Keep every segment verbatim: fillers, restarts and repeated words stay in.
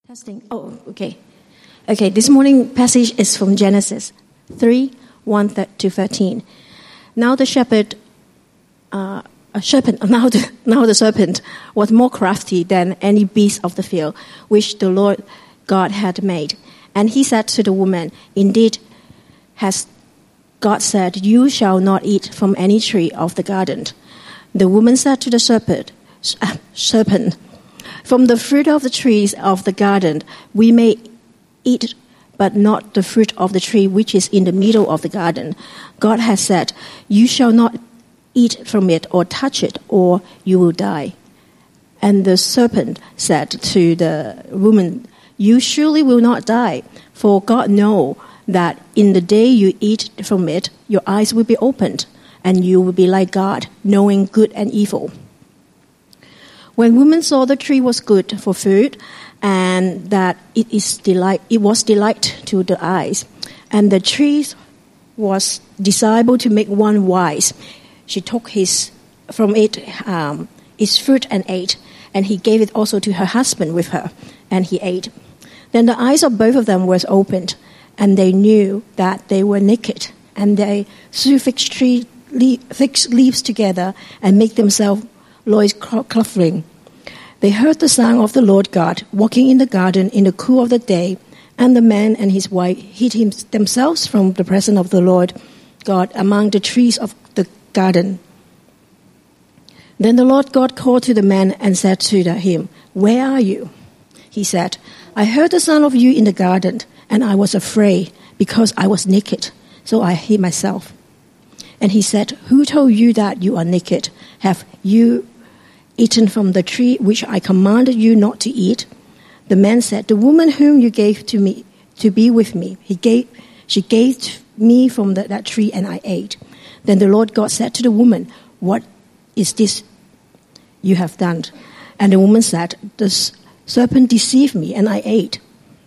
Testing. Oh, okay. Okay, this morning passage is from Genesis three, one to thirteen. Now the shepherd, uh, a serpent, now the, now the serpent was more crafty than any beast of the field, which the Lord God had made. And he said to the woman, "Indeed, has God said, you shall not eat from any tree of the garden." The woman said to the serpent, uh, serpent, "From the fruit of the trees of the garden we may eat, but not the fruit of the tree which is in the middle of the garden. God has said, you shall not eat from it or touch it, or you will die." And the serpent said to the woman, "You surely will not die, for God knows that in the day you eat from it, your eyes will be opened, and you will be like God, knowing good and evil." When women saw the tree was good for food, and that it is delight, it was delight to the eyes, and the tree was desirable to make one wise, she took his from it um, its fruit and ate, and he gave it also to her husband with her, and he ate. Then the eyes of both of them were opened, and they knew that they were naked, and they sewed fig tree le- fig leaves together and made themselves loins clothing. They heard the sound of the Lord God walking in the garden in the cool of the day, and the man and his wife hid him, themselves from the presence of the Lord God among the trees of the garden. Then the Lord God called to the man and said to him, "Where are you?" He said, "I heard the sound of you in the garden, and I was afraid because I was naked, so I hid myself." And he said, "Who told you that you are naked? Have you eaten from the tree which I commanded you not to eat?" The man said, "The woman whom you gave to me to be with me, he gave, she gave me from the, that tree, and I ate." Then the Lord God said to the woman, "What is this you have done?" And the woman said, "The serpent deceived me, and I ate."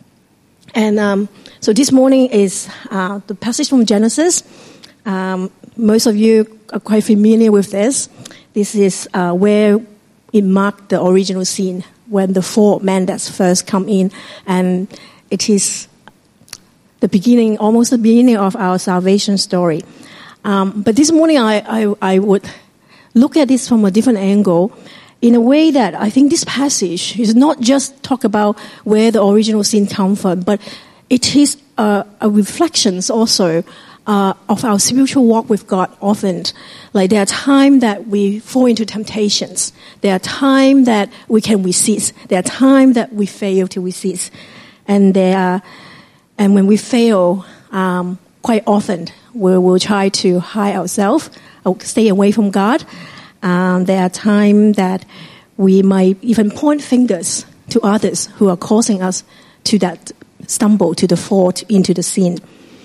And um, so this morning is uh, the passage from Genesis. Um, most of you are quite familiar with this. This is uh, where it marked the original scene when the four men that first come in, and it is the beginning, almost the beginning of our salvation story. Um, but this morning, I, I, I would look at this from a different angle, in a way that I think this passage is not just talk about where the original sin comes from, but it is a, a reflection also uh, of our spiritual walk with God often. Like there are times that we fall into temptations. There are times that we can resist. There are times that we fail to resist. And there are, and when we fail, um, quite often we will try to hide ourselves, or stay away from God. Um, there are times that we might even point fingers to others who are causing us to that stumble, to the fall, into the sin.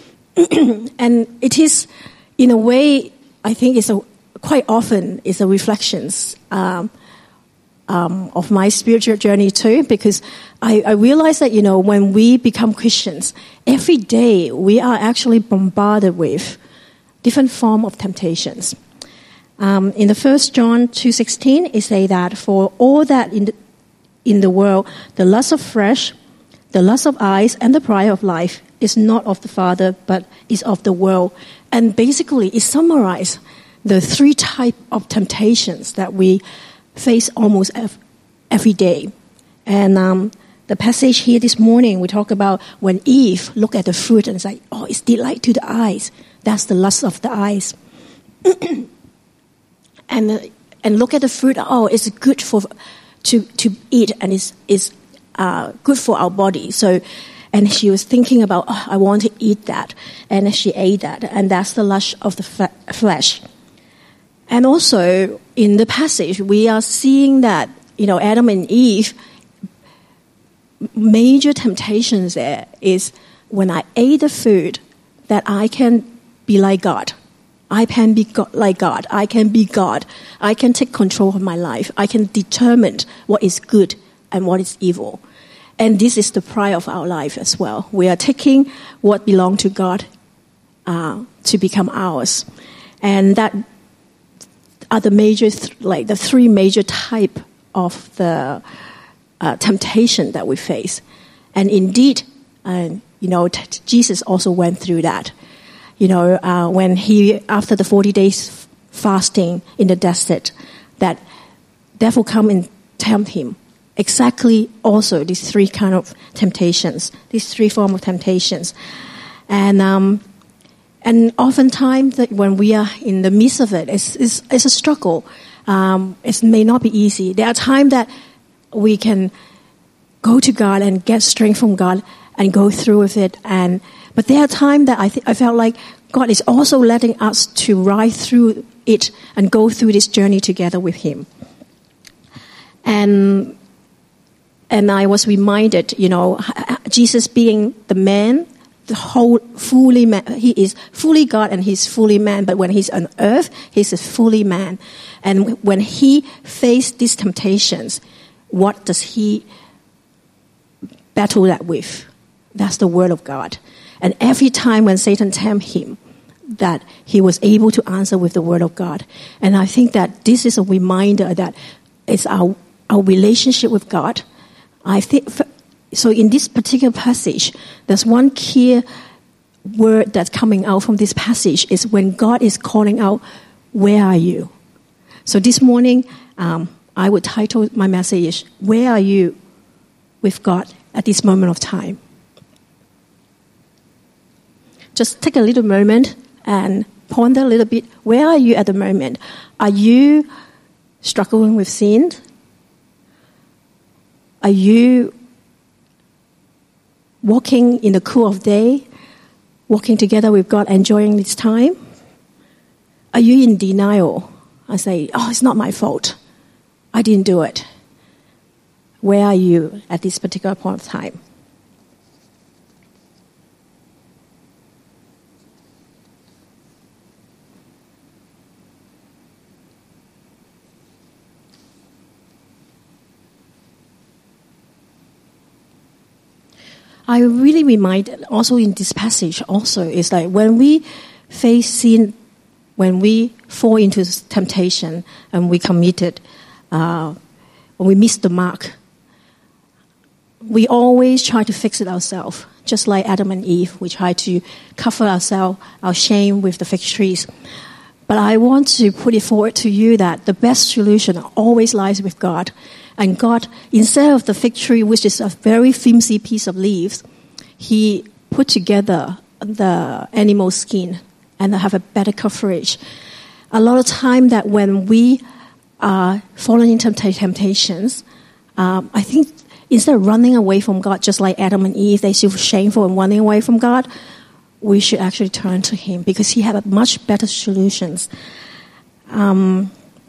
And it is, in a way, I think it's a, quite often it's a reflections um, um, of my spiritual journey too, because I, I realize that, you know, when we become Christians, every day we are actually bombarded with different form of temptations. Um, in the First John two sixteen, it say that for all that in the, in the world, the lust of flesh, the lust of eyes, and the pride of life is not of the Father, but is of the world. And basically, it summarizes the three types of temptations that we face almost every day. And um, the passage here this morning, we talk about when Eve looked at the fruit and said, "Oh, it's delight to the eyes." That's the lust of the eyes. and uh, and look at the fruit. Oh, it's good for to to eat, and it's is uh, good for our body. So. And she was thinking about, oh, I want to eat that. And she ate that. And that's the lust of the flesh. And also, in the passage, we are seeing that, you know, Adam and Eve, major temptations there is when I ate the food, that I can be like God. I can be God, like God. I can be God. I can take control of my life. I can determine what is good and what is evil. And this is the pride of our life as well. We are taking what belongs to God uh, to become ours. And that are the major, th- like the three major type of the uh, temptation that we face. And indeed, uh, you know, t- Jesus also went through that. You know, uh, when he, after the forty days fasting in the desert, that devil come and tempt him. Exactly also these three kind of temptations, these three form of temptations. And um, and oftentimes that when we are in the midst of it, it's, it's, it's a struggle. Um, it may not be easy. There are times that we can go to God and get strength from God and go through with it. And but there are times that I th- I felt like God is also letting us to ride through it and go through this journey together with Him. And and I was reminded, you know, Jesus being the man, the whole fully man. He is fully God and He's fully man. But when He's on earth, He's a fully man. And when He faced these temptations, what does He battle that with? That's the Word of God. And every time when Satan tempted Him, that He was able to answer with the Word of God. And I think that this is a reminder that it's our our relationship with God. I think so. In this particular passage, there's one key word that's coming out from this passage is when God is calling out, "Where are you?" So this morning, um, I would title my message, "Where are you with God at this moment of time?" Just take a little moment and ponder a little bit. Where are you at the moment? Are you struggling with sin? Are you walking in the cool of day, walking together with God, enjoying this time? Are you in denial? I say, oh, it's not my fault. I didn't do it. Where are you at this particular point of time? I really remind also in this passage also is like when we face sin, when we fall into temptation and we committed, uh, when we miss the mark, we always try to fix it ourselves. Just like Adam and Eve, we try to cover ourselves, our shame with the fig trees. But I want to put it forward to you that the best solution always lies with God. And God, instead of the fig tree, which is a very flimsy piece of leaves, He put together the animal skin and have a better coverage. A lot of time that when we are fallen into temptations, um, I think instead of running away from God, just like Adam and Eve, they feel shameful and running away from God, we should actually turn to Him because He had a much better solutions. Um,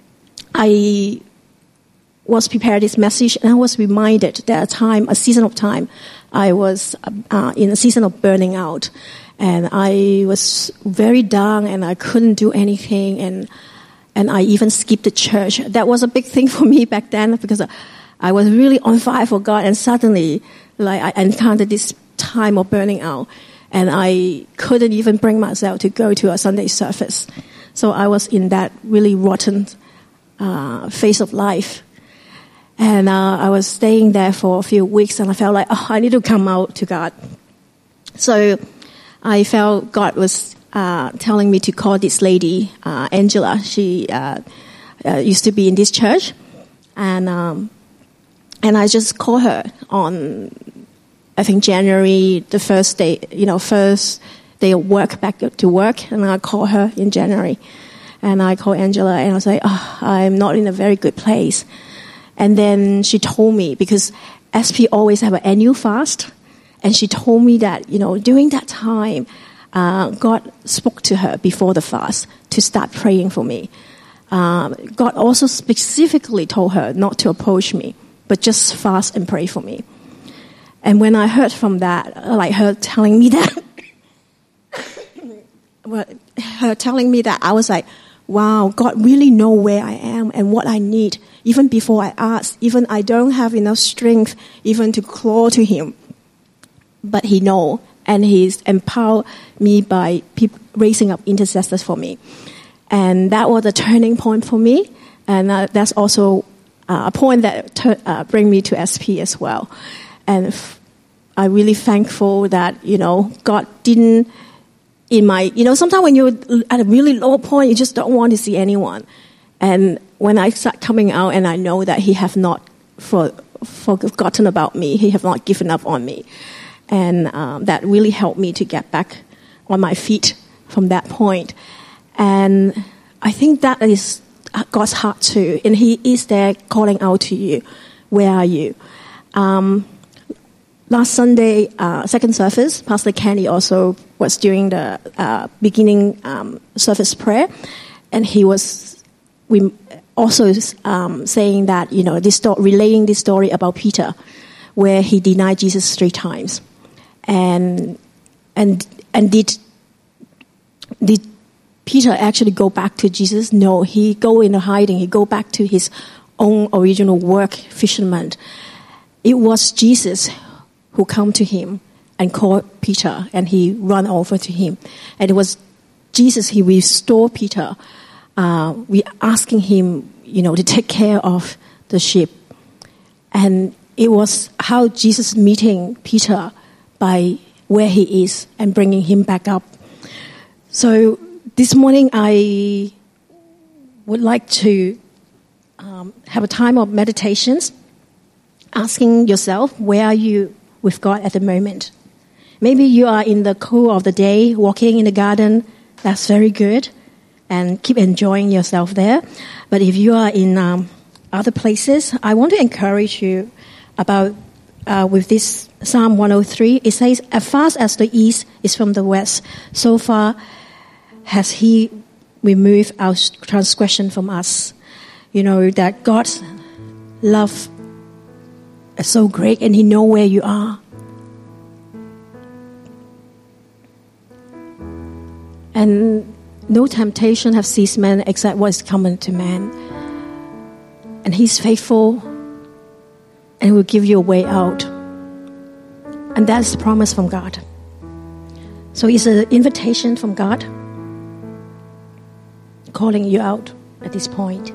I was prepared this message and I was reminded that a time, a season of time, I was uh, in a season of burning out and I was very down and I couldn't do anything and and I even skipped the church. That was a big thing for me back then because I was really on fire for God and suddenly like I encountered this time of burning out and I couldn't even bring myself to go to a Sunday service. So I was in that really rotten uh, phase of life. And uh, I was staying there for a few weeks and I felt like, oh, I need to come out to God. So I felt God was uh, telling me to call this lady, uh, Angela. She uh, uh, used to be in this church. And um, and I just called her on, I think, January, the first day, you know, first day of work, back to work. And I called her in January. And I called Angela and I was like, oh, I'm not in a very good place. And then she told me, because S P always have an annual fast, and she told me that, you know, during that time, uh, God spoke to her before the fast to start praying for me. Um, God also specifically told her not to approach me, but just fast and pray for me. And when I heard from that, like her telling me that, well, her telling me that, I was like, wow, God really know where I am and what I need. Even before I ask, even I don't have enough strength even to claw to Him. But He know, and He's empowered me by people raising up intercessors for me. And that was a turning point for me. And uh, that's also uh, a point that ter- uh, bring me to S P as well. And f- I'm really thankful that, you know, God didn't, in my, you know, sometimes when you're at a really low point, you just don't want to see anyone. And when I start coming out and I know that he have not for, forgotten about me, he have not given up on me. And um, that really helped me to get back on my feet from that point. And I think that is God's heart too. And he is there calling out to you. Where are you? Um, Last Sunday, uh, second service, Pastor Kenny also was doing the uh, beginning um, service prayer, and he was we also um, saying that, you know, this sto- relaying this story about Peter, where he denied Jesus three times, and and and did did Peter actually go back to Jesus? No, he go into hiding. He go back to his own original work, fisherman. It was Jesus who come to him and called Peter, and he ran over to him. And it was Jesus, he restored Peter. Uh, we asking him, you know, to take care of the sheep. And it was how Jesus meeting Peter by where he is and bringing him back up. So this morning I would like to um, have a time of meditations, asking yourself, where are you with God at the moment? Maybe you are in the cool of the day, walking in the garden. That's very good, and keep enjoying yourself there. But if you are in um, other places, I want to encourage you about uh, with this Psalm one oh three. It says, "As far as the east is from the west, so far has He removed our transgression from us." You know that God's love is so great, and He knows where you are. And no temptation have seized man except what is common to man. And He's faithful, and will give you a way out. And that's the promise from God. So it's an invitation from God calling you out at this point.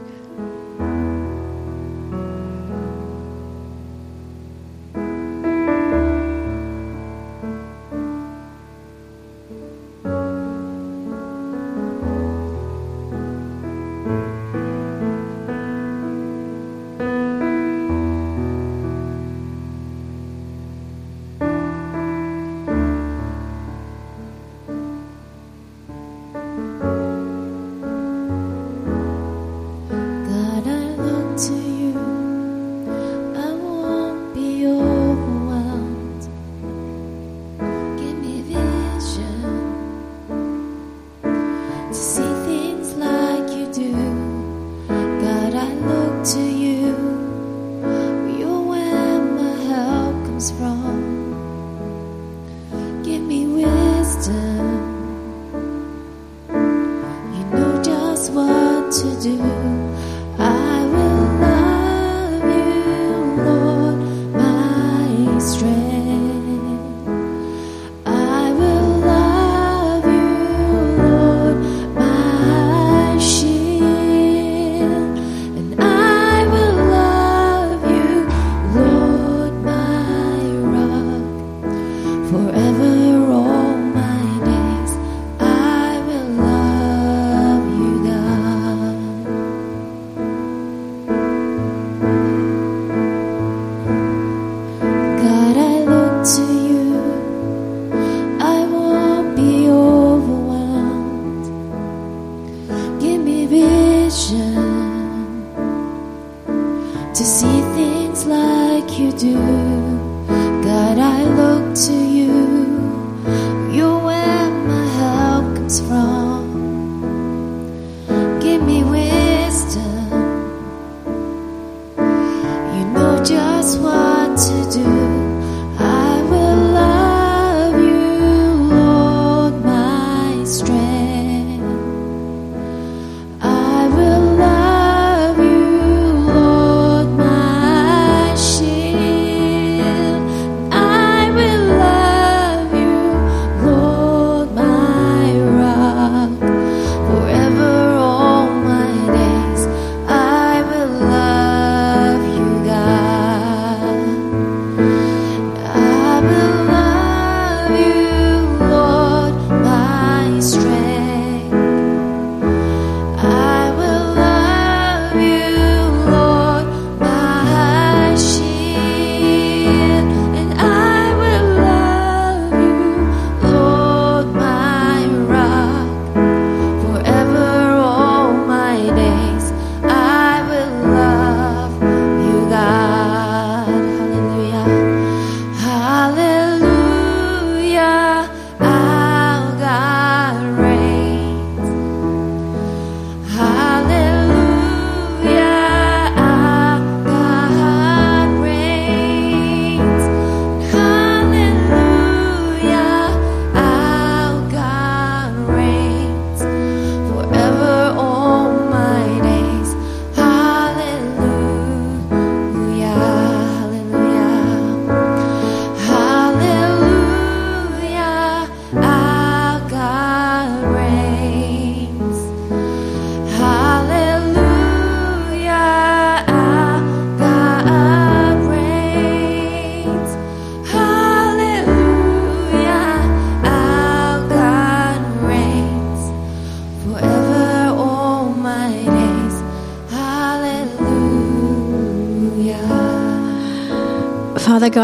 To see things like you do, God, I look to you.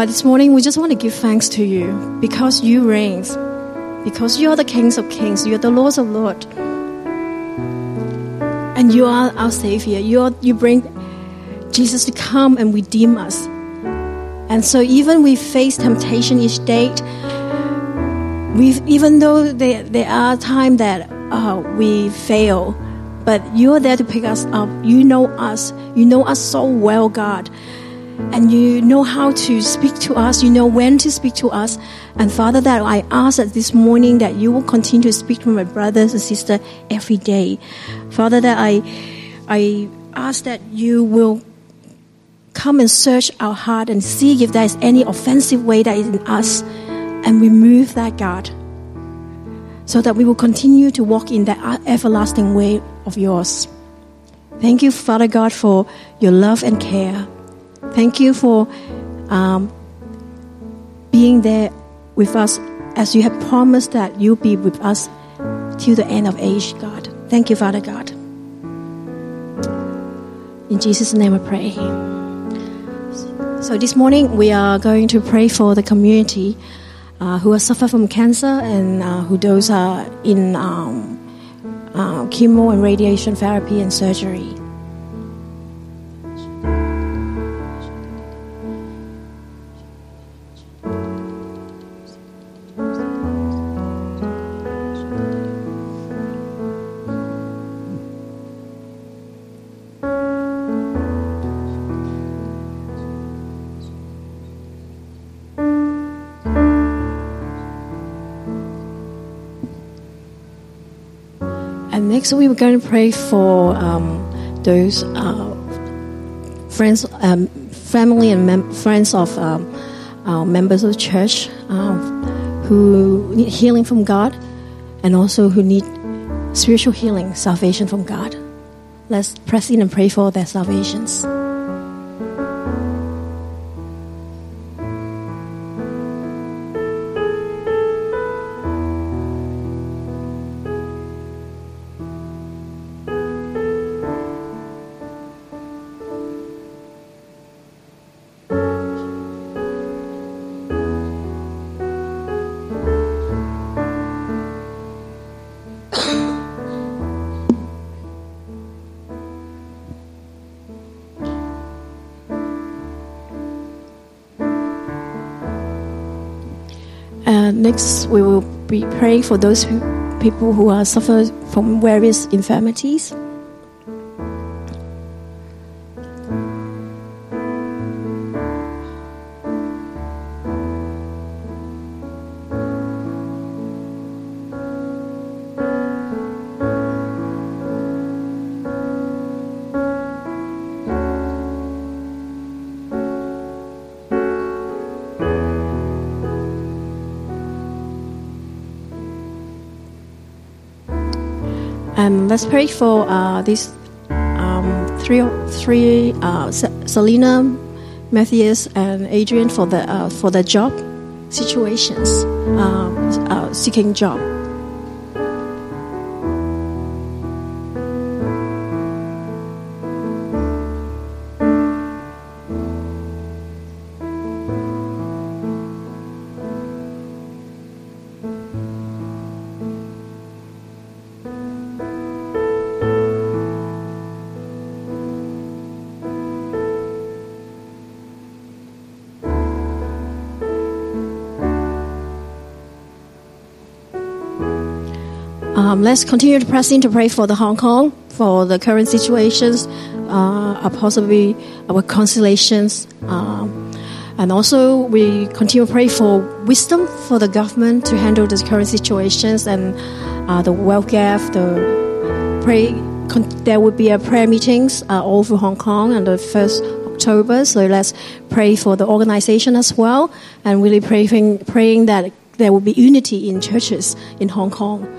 God, this morning we just want to give thanks to you because you reign, because you are the kings of kings, you are the lords of lords, and you are our Savior. You are, you bring Jesus to come and redeem us. And so even we face temptation each day, we even though there, there are times that uh, we fail, but you are there to pick us up. You know us. You know us so well, God. And you know how to speak to us. You know when to speak to us. And Father, that I ask that this morning that you will continue to speak to my brothers and sisters every day. Father, that I, I ask that you will come and search our heart and see if there is any offensive way that is in us, and remove that, God, so that we will continue to walk in that everlasting way of yours. Thank you, Father God, for your love and care. Thank you for um, being there with us as you have promised that you'll be with us till the end of age, God. Thank you, Father God. In Jesus' name I pray. So this morning we are going to pray for the community uh, who are suffer from cancer and uh, who those are in um, uh, chemo and radiation therapy and surgery. And next we were going to pray for um, those uh, friends, um, family and mem- friends of um, uh, members of the church um, who need healing from God, and also who need spiritual healing, salvation from God. Let's press in and pray for their salvations. Uh, next, we will be praying for those who, people who are suffering from various infirmities. And let's pray for uh, these um, three, three uh, Selena, Matthias, and Adrian for the uh, for the job situations, uh, uh, seeking job. Um, let's continue to press in to pray for the Hong Kong, for the current situations, uh, possibly our reconciliations. Um, and also we continue to pray for wisdom for the government to handle the current situations and uh, the wealth gap. The pray, con- there will be a prayer meetings uh, all over Hong Kong on the first October. So let's pray for the organization as well, and really praying, praying that there will be unity in churches in Hong Kong.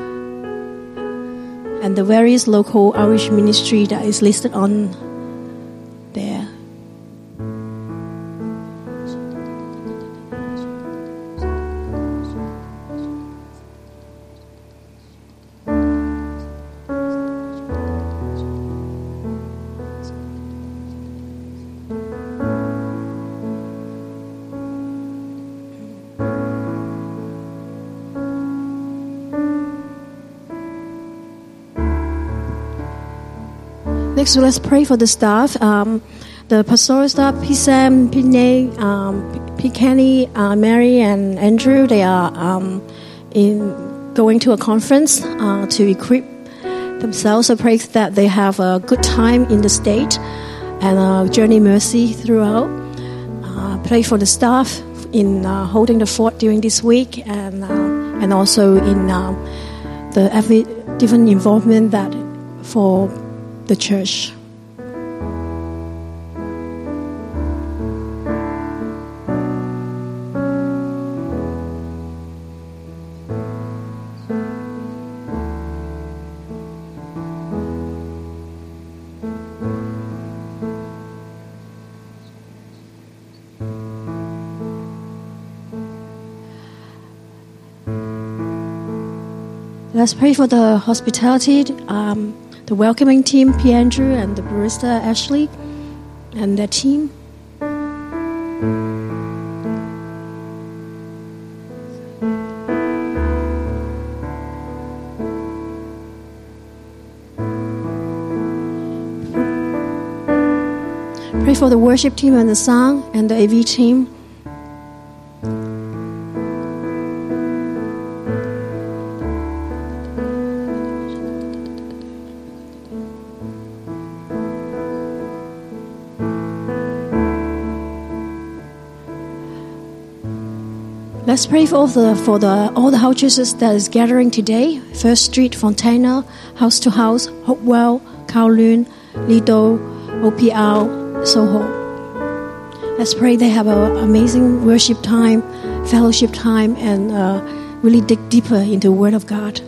And the various local outreach ministry that is listed on there. Next, let's pray for the staff. Um, the pastoral staff, P. Sam, P. Nate, um, P. Kenny, uh, Mary, and Andrew, they are um, in going to a conference uh, to equip themselves. I pray that they have a good time in the state and uh, journey mercy throughout. Uh, pray for the staff in uh, holding the fort during this week, and uh, and also in uh, the every different involvement that for the church. Let's pray for the hospitality, um, the welcoming team, P. Andrew, and the barista, Ashley, and their team. Pray for the worship team and the song and the A V team. Let's pray for all the for the all the house churches that is gathering today. First Street, Fontana, House to House, Hopewell, Kowloon, Lido, O P L, Soho. Let's pray they have an amazing worship time, fellowship time, and uh, really dig deeper into the Word of God.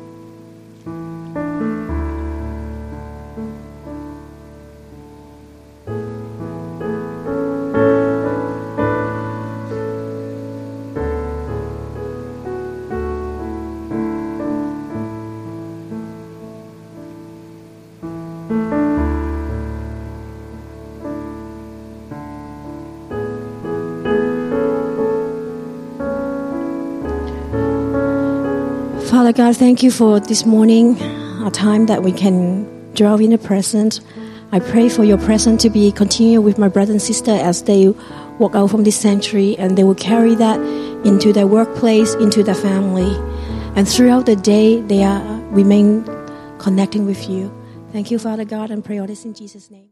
Father God, thank you for this morning, a time that we can dwell in the present. I pray for your presence to be continued with my brother and sister as they walk out from this sanctuary, and they will carry that into their workplace, into their family. And throughout the day, they are remain connecting with you. Thank you, Father God, and pray all this in Jesus' name.